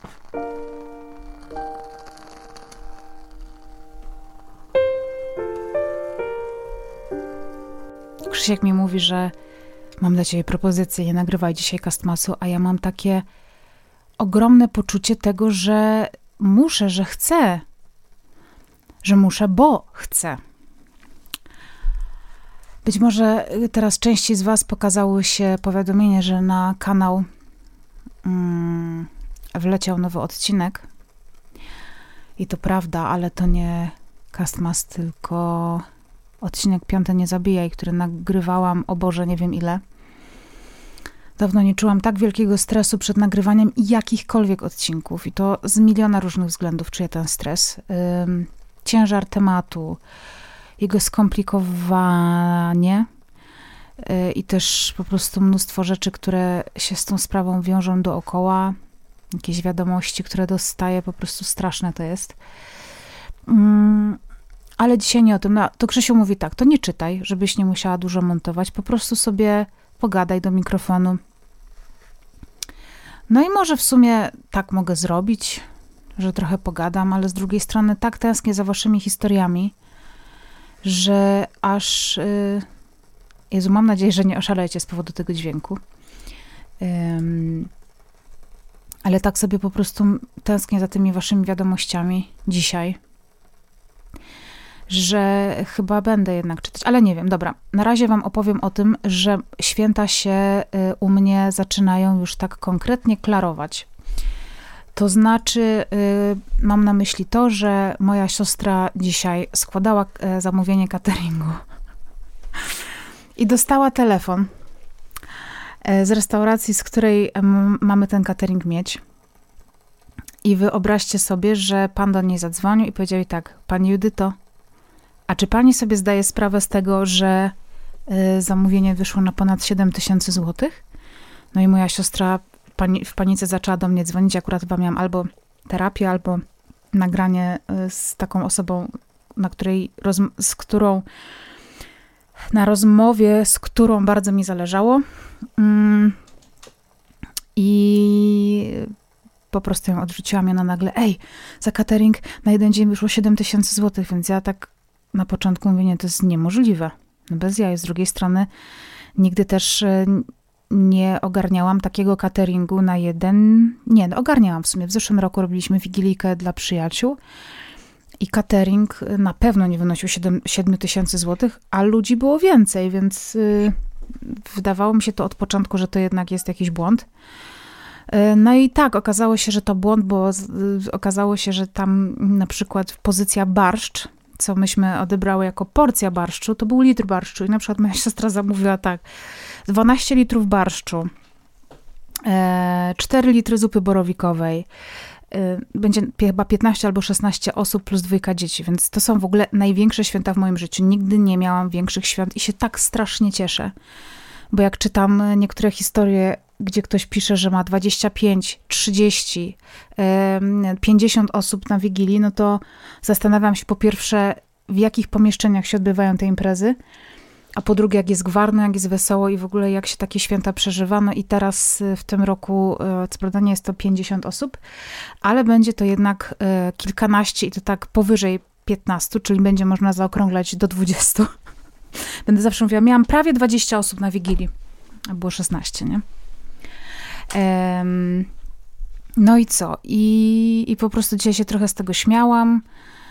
Krzysiek mi mówi, że mam dla ciebie propozycję, nie nagrywaj dzisiaj Castmasu, a ja mam takie ogromne poczucie tego, że muszę, że chcę. Że muszę, bo chcę. Być może teraz części z was pokazało się powiadomienie, że na kanał wleciał nowy odcinek. I to prawda, ale to nie Castmas, tylko odcinek 5 Nie zabijaj, który nagrywałam, o Boże, nie wiem ile. Dawno nie czułam tak wielkiego stresu przed nagrywaniem jakichkolwiek odcinków. I to z miliona różnych względów czuję ten stres. Ciężar tematu, jego skomplikowanie i też po prostu mnóstwo rzeczy, które się z tą sprawą wiążą dookoła. Jakieś wiadomości, które dostaję, po prostu straszne to jest. Ale dzisiaj nie o tym. No, to Krzysiu mówi tak, to nie czytaj, żebyś nie musiała dużo montować, po prostu sobie pogadaj do mikrofonu. No i może w sumie tak mogę zrobić, że trochę pogadam, ale z drugiej strony tak tęsknię za waszymi historiami, że aż... Jezu, mam nadzieję, że nie oszalejecie z powodu tego dźwięku. Ale tak sobie po prostu tęsknię za tymi waszymi wiadomościami dzisiaj, że chyba będę jednak czytać, ale nie wiem, dobra. Na razie wam opowiem o tym, że święta się u mnie zaczynają już tak konkretnie klarować. To znaczy, mam na myśli to, że moja siostra dzisiaj składała zamówienie cateringu i dostała telefon z restauracji, z której mamy ten catering mieć. I wyobraźcie sobie, że pan do niej zadzwonił i powiedział jej tak: pani Judyto, a czy pani sobie zdaje sprawę z tego, że zamówienie wyszło na ponad 7000 złotych? No i moja siostra w panice zaczęła do mnie dzwonić. Akurat chyba miałam albo terapię, albo nagranie z taką osobą, na rozmowie, z którą bardzo mi zależało. I po prostu ją odrzuciłam. Ja nagle, za catering na jeden dzień wyszło 7000 złotych, więc ja tak na początku mówię, nie, to jest niemożliwe. No bez jaj. Z drugiej strony nigdy też nie ogarniałam takiego cateringu na jeden... Nie, no ogarniałam w sumie. W zeszłym roku robiliśmy wigilijkę dla przyjaciół i catering na pewno nie wynosił 7000 złotych, a ludzi było więcej, więc wydawało mi się to od początku, że to jednak jest jakiś błąd. No i tak, okazało się, że to błąd, bo okazało się, że tam na przykład pozycja barszcz, co myśmy odebrały jako porcja barszczu, to był litr barszczu i na przykład moja siostra zamówiła tak, 12 litrów barszczu, 4 litry zupy borowikowej, będzie chyba 15 albo 16 osób plus 2 dzieci, więc to są w ogóle największe święta w moim życiu. Nigdy nie miałam większych świąt i się tak strasznie cieszę, bo jak czytam niektóre historie, gdzie ktoś pisze, że ma 25, 30, 50 osób na Wigilii, no to zastanawiam się po pierwsze, w jakich pomieszczeniach się odbywają te imprezy, a po drugie, jak jest gwarno, jak jest wesoło i w ogóle jak się takie święta przeżywa. No i teraz w tym roku, co prawda nie jest to 50 osób, ale będzie to jednak kilkanaście i to tak powyżej 15, czyli będzie można zaokrąglać do 20. Będę zawsze mówiła, miałam prawie 20 osób na Wigilii, a było 16, nie? No i co? I po prostu dzisiaj się trochę z tego śmiałam.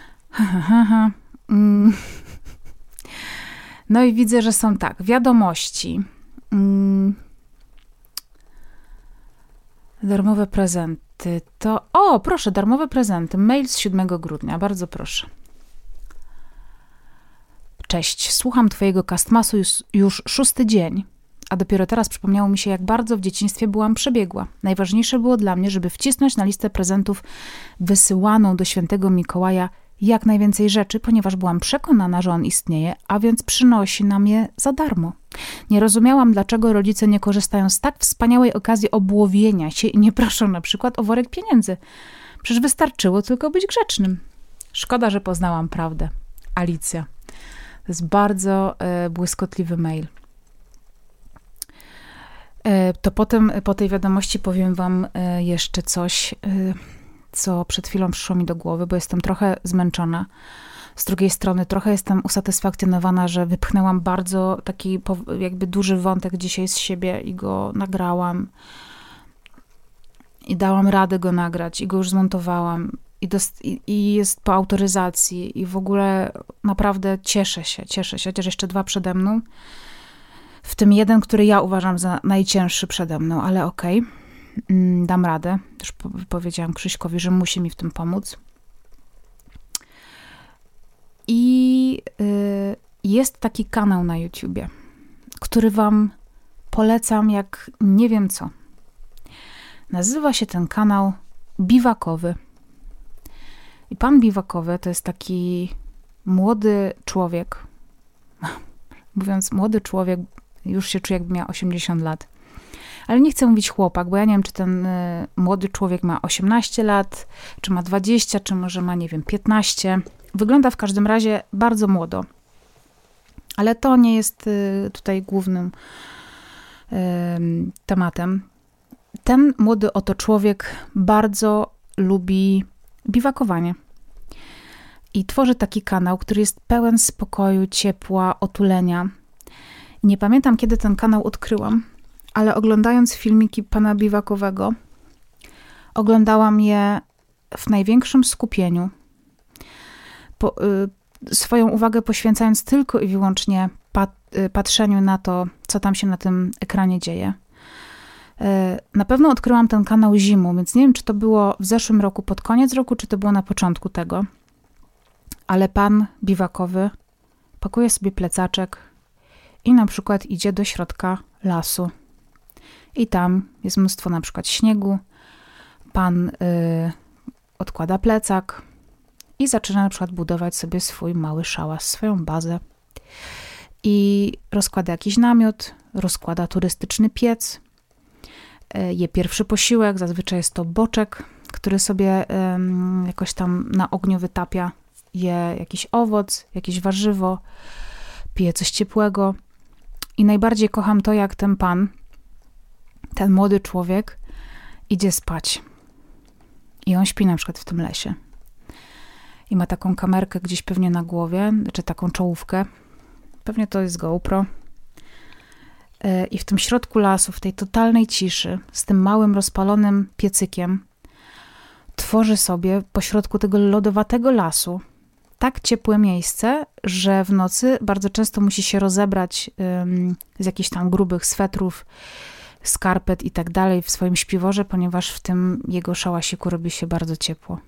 No i widzę, że są tak, wiadomości. Darmowe prezenty to... O, proszę, darmowe prezenty. Mail z 7 grudnia, bardzo proszę. Cześć, słucham twojego Castmasu już 6. dzień, a dopiero teraz przypomniało mi się, jak bardzo w dzieciństwie byłam przebiegła. Najważniejsze było dla mnie, żeby wcisnąć na listę prezentów wysyłaną do świętego Mikołaja jak najwięcej rzeczy, ponieważ byłam przekonana, że on istnieje, a więc przynosi nam je za darmo. Nie rozumiałam, dlaczego rodzice nie korzystają z tak wspaniałej okazji obłowienia się i nie proszą na przykład o worek pieniędzy. Przecież wystarczyło tylko być grzecznym. Szkoda, że poznałam prawdę. Alicja. To jest bardzo błyskotliwy mail. To potem po tej wiadomości powiem wam jeszcze coś, co przed chwilą przyszło mi do głowy, bo jestem trochę zmęczona. Z drugiej strony trochę jestem usatysfakcjonowana, że wypchnęłam bardzo taki jakby duży wątek dzisiaj z siebie i go nagrałam. I dałam radę go nagrać i go już zmontowałam. I jest po autoryzacji i w ogóle naprawdę cieszę się, chociaż jeszcze 2 przede mną. W tym jeden, który ja uważam za najcięższy przede mną, ale okej, dam radę. Już powiedziałam Krzyśkowi, że musi mi w tym pomóc. I jest taki kanał na YouTubie, który wam polecam jak nie wiem co. Nazywa się ten kanał Biwakowy. I pan Biwakowy to jest taki młody człowiek. Mówiąc młody człowiek, już się czuję, jakby miał 80 lat. Ale nie chcę mówić chłopak, bo ja nie wiem, czy ten młody człowiek ma 18 lat, czy ma 20, czy może ma, nie wiem, 15. Wygląda w każdym razie bardzo młodo. Ale to nie jest tutaj głównym tematem. Ten młody oto człowiek bardzo lubi biwakowanie. I tworzy taki kanał, który jest pełen spokoju, ciepła, otulenia. Nie pamiętam, kiedy ten kanał odkryłam, ale oglądając filmiki pana Biwakowego, oglądałam je w największym skupieniu, swoją uwagę poświęcając tylko i wyłącznie patrzeniu na to, co tam się na tym ekranie dzieje. Na pewno odkryłam ten kanał zimą, więc nie wiem, czy to było w zeszłym roku, pod koniec roku, czy to było na początku tego. Ale pan Biwakowy pakuje sobie plecaczek i na przykład idzie do środka lasu. I tam jest mnóstwo na przykład śniegu. Pan odkłada plecak i zaczyna na przykład budować sobie swój mały szałas, swoją bazę. I rozkłada jakiś namiot, rozkłada turystyczny piec, je pierwszy posiłek, zazwyczaj jest to boczek, który sobie jakoś tam na ogniu wytapia, je jakiś owoc, jakieś warzywo, pije coś ciepłego. I najbardziej kocham to, jak ten pan, ten młody człowiek idzie spać. I on śpi na przykład w tym lesie. I ma taką kamerkę gdzieś pewnie na głowie, czy taką czołówkę. Pewnie to jest GoPro. I w tym środku lasu, w tej totalnej ciszy, z tym małym, rozpalonym piecykiem, tworzy sobie pośrodku tego lodowatego lasu tak ciepłe miejsce, że w nocy bardzo często musi się rozebrać z jakichś tam grubych swetrów, skarpet i tak dalej w swoim śpiworze, ponieważ w tym jego szałasiku robi się bardzo ciepło.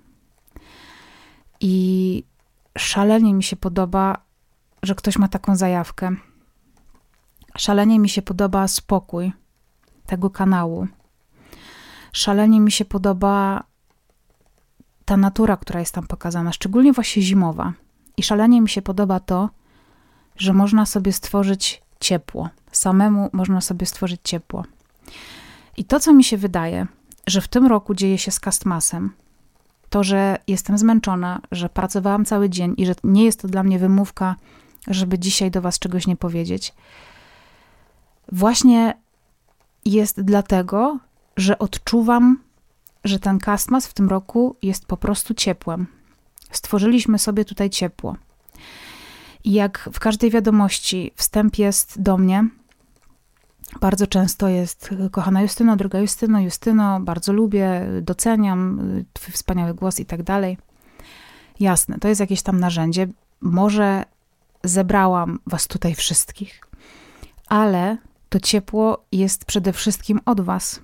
I szalenie mi się podoba, że ktoś ma taką zajawkę. Szalenie mi się podoba spokój tego kanału. Szalenie mi się podoba ta natura, która jest tam pokazana, szczególnie właśnie zimowa. I szalenie mi się podoba to, że można sobie stworzyć ciepło. Samemu można sobie stworzyć ciepło. I to, co mi się wydaje, że w tym roku dzieje się z Castmasem, to, że jestem zmęczona, że pracowałam cały dzień i że nie jest to dla mnie wymówka, żeby dzisiaj do was czegoś nie powiedzieć, właśnie jest dlatego, że odczuwam, że ten Castmas w tym roku jest po prostu ciepłem. Stworzyliśmy sobie tutaj ciepło. I jak w każdej wiadomości wstęp jest do mnie, bardzo często jest: kochana Justyno, droga Justyno, Justyno, bardzo lubię, doceniam twój wspaniały głos i tak dalej. Jasne, to jest jakieś tam narzędzie. Może zebrałam was tutaj wszystkich, ale to ciepło jest przede wszystkim od was.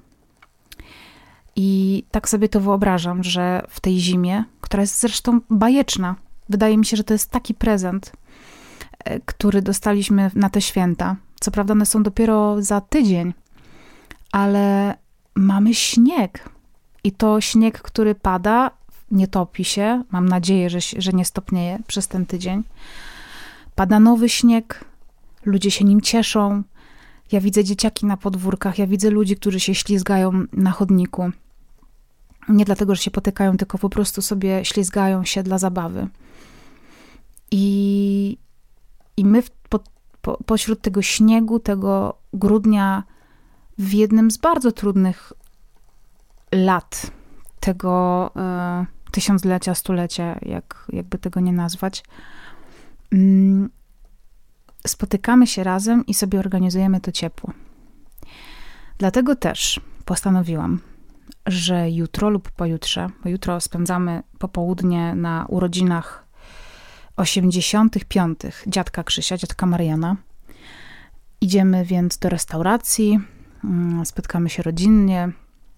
I tak sobie to wyobrażam, że w tej zimie, która jest zresztą bajeczna, wydaje mi się, że to jest taki prezent, który dostaliśmy na te święta. Co prawda one są dopiero za tydzień, ale mamy śnieg. I to śnieg, który pada, nie topi się. Mam nadzieję, że nie stopnieje przez ten tydzień. Pada nowy śnieg, ludzie się nim cieszą. Ja widzę dzieciaki na podwórkach, ja widzę ludzi, którzy się ślizgają na chodniku. Nie dlatego, że się potykają, tylko po prostu sobie ślizgają się dla zabawy. I my pośród tego śniegu, tego grudnia w jednym z bardzo trudnych lat tego tysiąclecia, stulecia, jakby tego nie nazwać, spotykamy się razem i sobie organizujemy to ciepło. Dlatego też postanowiłam, że jutro lub pojutrze, bo jutro spędzamy popołudnie na urodzinach 85. dziadka Krzysia, dziadka Mariana. Idziemy więc do restauracji, spotkamy się rodzinnie.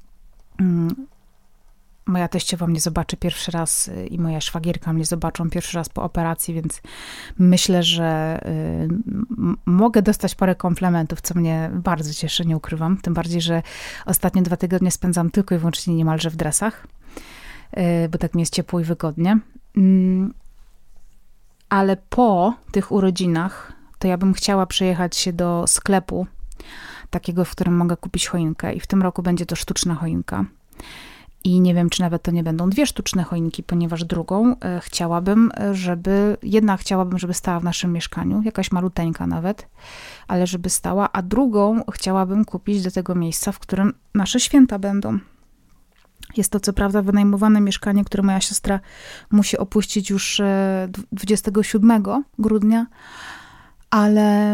Moja teściowa mnie zobaczy pierwszy raz i moja szwagierka mnie zobaczą pierwszy raz po operacji, więc myślę, że mogę dostać parę komplementów, co mnie bardzo cieszy, nie ukrywam. Tym bardziej, że ostatnie 2 tygodnie spędzam tylko i wyłącznie niemalże w dresach, bo tak mi jest ciepło i wygodnie. Ale po tych urodzinach to ja bym chciała przejechać się do sklepu, takiego, w którym mogę kupić choinkę i w tym roku będzie to sztuczna choinka. I nie wiem, czy nawet to nie będą 2 sztuczne choinki, ponieważ drugą chciałabym, żeby stała w naszym mieszkaniu, jakaś maluteńka nawet, ale żeby stała, a drugą chciałabym kupić do tego miejsca, w którym nasze święta będą. Jest to co prawda wynajmowane mieszkanie, które moja siostra musi opuścić już 27 grudnia, ale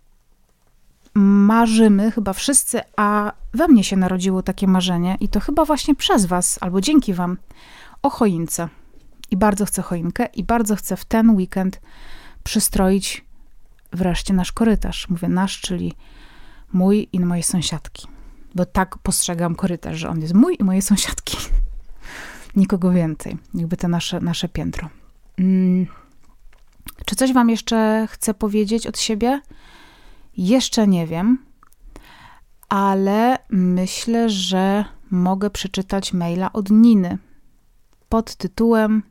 marzymy chyba wszyscy, a we mnie się narodziło takie marzenie i to chyba właśnie przez was, albo dzięki wam, o choince. I bardzo chcę choinkę i bardzo chcę w ten weekend przystroić wreszcie nasz korytarz. Mówię nasz, czyli mój i mojej sąsiadki. Bo tak postrzegam korytarz, że on jest mój i mojej sąsiadki. Nikogo więcej. Jakby to nasze piętro. Czy coś wam jeszcze chcę powiedzieć od siebie? Jeszcze nie wiem, ale myślę, że mogę przeczytać maila od Niny pod tytułem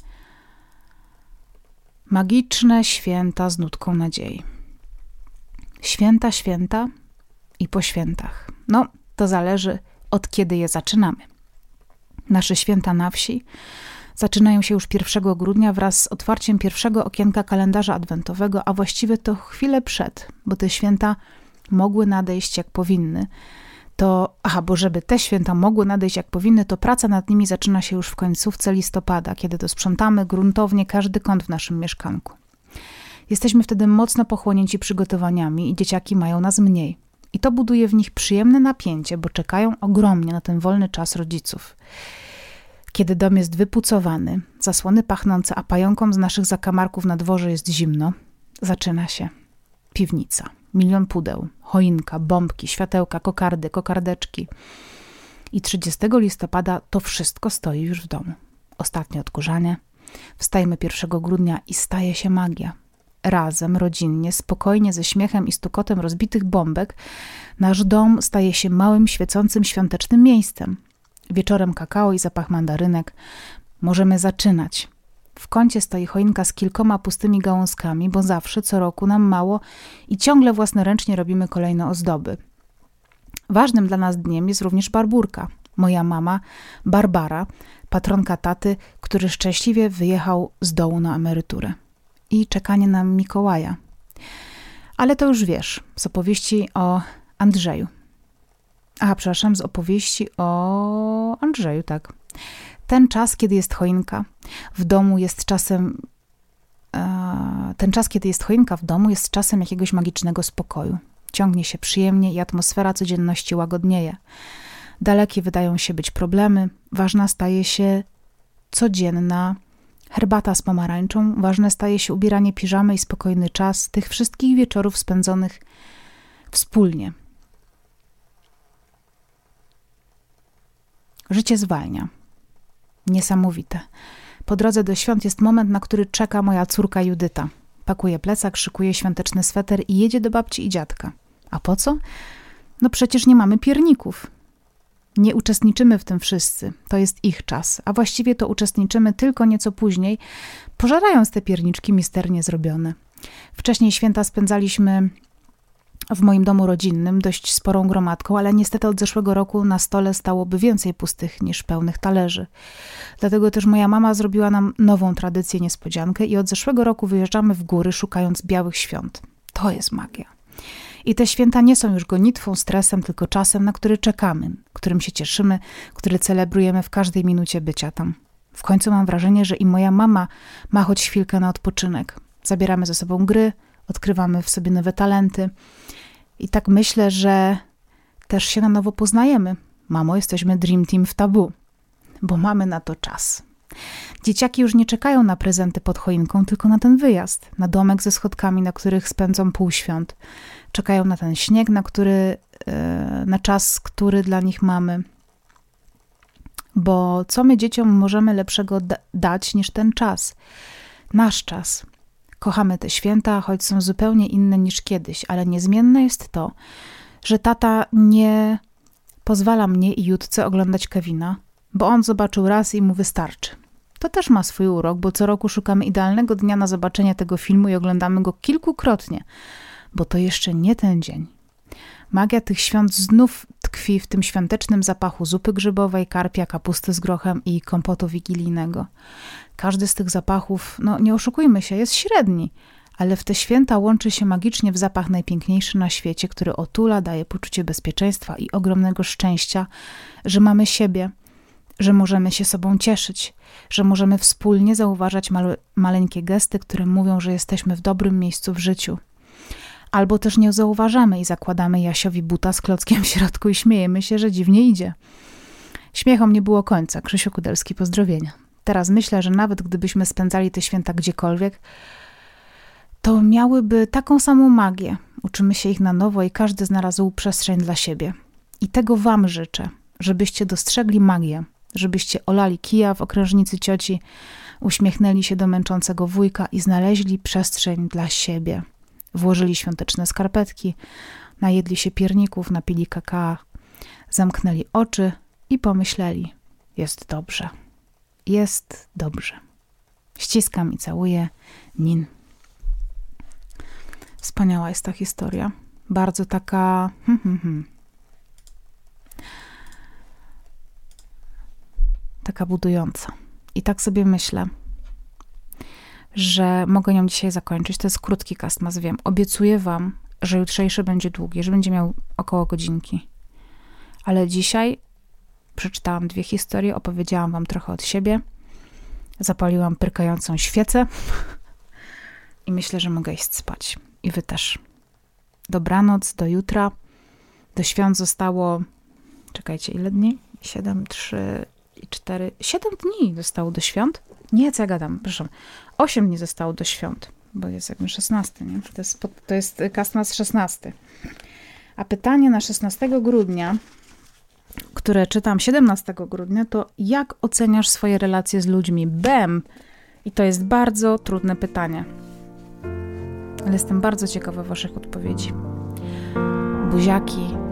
Magiczne święta z nutką nadziei. Święta, święta i po świętach. No, to zależy od kiedy je zaczynamy. Nasze święta na wsi zaczynają się już 1 grudnia wraz z otwarciem pierwszego okienka kalendarza adwentowego, a właściwie to chwilę przed, bo te święta mogły nadejść jak powinny. Bo żeby te święta mogły nadejść jak powinny, to praca nad nimi zaczyna się już w końcówce listopada, kiedy to sprzątamy gruntownie każdy kąt w naszym mieszkanku. Jesteśmy wtedy mocno pochłonięci przygotowaniami i dzieciaki mają nas mniej. I to buduje w nich przyjemne napięcie, bo czekają ogromnie na ten wolny czas rodziców. Kiedy dom jest wypucowany, zasłony pachnące, a pająkom z naszych zakamarków na dworze jest zimno, zaczyna się piwnica. 1 000 000 pudeł, choinka, bombki, światełka, kokardy, kokardeczki. I 30 listopada to wszystko stoi już w domu. Ostatnie odkurzanie. Wstajemy 1 grudnia i staje się magia. Razem, rodzinnie, spokojnie, ze śmiechem i stukotem rozbitych bombek, nasz dom staje się małym, świecącym, świątecznym miejscem. Wieczorem kakao i zapach mandarynek. Możemy zaczynać. W kącie stoi choinka z kilkoma pustymi gałązkami, bo zawsze, co roku nam mało i ciągle własnoręcznie robimy kolejne ozdoby. Ważnym dla nas dniem jest również Barburka. Moja mama, Barbara, patronka taty, który szczęśliwie wyjechał z dołu na emeryturę. I czekanie na Mikołaja. Ale to już wiesz, z opowieści o Andrzeju. Z opowieści o Andrzeju, tak. Ten czas, kiedy jest choinka w domu, jest czasem... kiedy jest choinka w domu, jest czasem jakiegoś magicznego spokoju. Ciągnie się przyjemnie i atmosfera codzienności łagodnieje. Dalekie wydają się być problemy. Ważna staje się codzienna herbata z pomarańczą. Ważne staje się ubieranie piżamy i spokojny czas tych wszystkich wieczorów spędzonych wspólnie. Życie zwalnia. Niesamowite. Po drodze do świąt jest moment, na który czeka moja córka Judyta. Pakuje plecak, szykuje świąteczny sweter i jedzie do babci i dziadka. A po co? No przecież nie mamy pierników. Nie uczestniczymy w tym wszyscy. To jest ich czas. A właściwie to uczestniczymy tylko nieco później, pożerając te pierniczki misternie zrobione. Wcześniej święta spędzaliśmy w moim domu rodzinnym dość sporą gromadką, ale niestety od zeszłego roku na stole stałoby więcej pustych niż pełnych talerzy. Dlatego też moja mama zrobiła nam nową tradycję, niespodziankę i od zeszłego roku wyjeżdżamy w góry, szukając białych świąt. To jest magia. I te święta nie są już gonitwą, stresem, tylko czasem, na który czekamy, którym się cieszymy, który celebrujemy w każdej minucie bycia tam. W końcu mam wrażenie, że i moja mama ma choć chwilkę na odpoczynek. Zabieramy ze sobą gry, odkrywamy w sobie nowe talenty. I tak myślę, że też się na nowo poznajemy. Mamo, jesteśmy Dream Team w Tabu, bo mamy na to czas. Dzieciaki już nie czekają na prezenty pod choinką, tylko na ten wyjazd, na domek ze schodkami, na których spędzą półświąt. Czekają na ten śnieg, na czas, który dla nich mamy. Bo co my dzieciom możemy lepszego dać niż ten czas? Nasz czas. Kochamy te święta, choć są zupełnie inne niż kiedyś, ale niezmienne jest to, że tata nie pozwala mnie i Jutce oglądać Kevina, bo on zobaczył raz i mu wystarczy. To też ma swój urok, bo co roku szukamy idealnego dnia na zobaczenie tego filmu i oglądamy go kilkukrotnie, bo to jeszcze nie ten dzień. Magia tych świąt znów tkwi w tym świątecznym zapachu zupy grzybowej, karpia, kapusty z grochem i kompotu wigilijnego. Każdy z tych zapachów, nie oszukujmy się, jest średni, ale w te święta łączy się magicznie w zapach najpiękniejszy na świecie, który otula, daje poczucie bezpieczeństwa i ogromnego szczęścia, że mamy siebie, że możemy się sobą cieszyć, że możemy wspólnie zauważać maleńkie gesty, które mówią, że jesteśmy w dobrym miejscu w życiu. Albo też nie zauważamy i zakładamy Jasiowi buta z klockiem w środku i śmiejemy się, że dziwnie idzie. Śmiechom nie było końca. Krzysiu Kudelski, pozdrowienia. Teraz myślę, że nawet gdybyśmy spędzali te święta gdziekolwiek, to miałyby taką samą magię. Uczymy się ich na nowo i każdy znalazł przestrzeń dla siebie. I tego wam życzę, żebyście dostrzegli magię, żebyście olali kija w okrężnicy cioci, uśmiechnęli się do męczącego wujka i znaleźli przestrzeń dla siebie. Włożyli świąteczne skarpetki, najedli się pierników, napili kakao, zamknęli oczy i pomyśleli: jest dobrze, jest dobrze. Ściskam i całuję, Nin. Wspaniała jest ta historia. Bardzo taka... taka budująca. I tak sobie myślę, że mogę ją dzisiaj zakończyć. To jest krótki castmas, wiem. Obiecuję wam, że jutrzejszy będzie długi, że będzie miał około godzinki. Ale dzisiaj przeczytałam 2 historie, opowiedziałam wam trochę od siebie, zapaliłam pyrkającą świecę i myślę, że mogę iść spać. I wy też. Dobranoc, do jutra. Do świąt zostało, czekajcie, ile dni? 7, 3 i 4, 7 dni zostało do świąt. Nie, co ja gadam, proszę. 8 dni zostało do świąt, bo jest jakby 16, nie? To jest castmas 16. A pytanie na 16 grudnia, które czytam 17 grudnia, to jak oceniasz swoje relacje z ludźmi? Bam! I to jest bardzo trudne pytanie. Ale jestem bardzo ciekawa waszych odpowiedzi. Buziaki.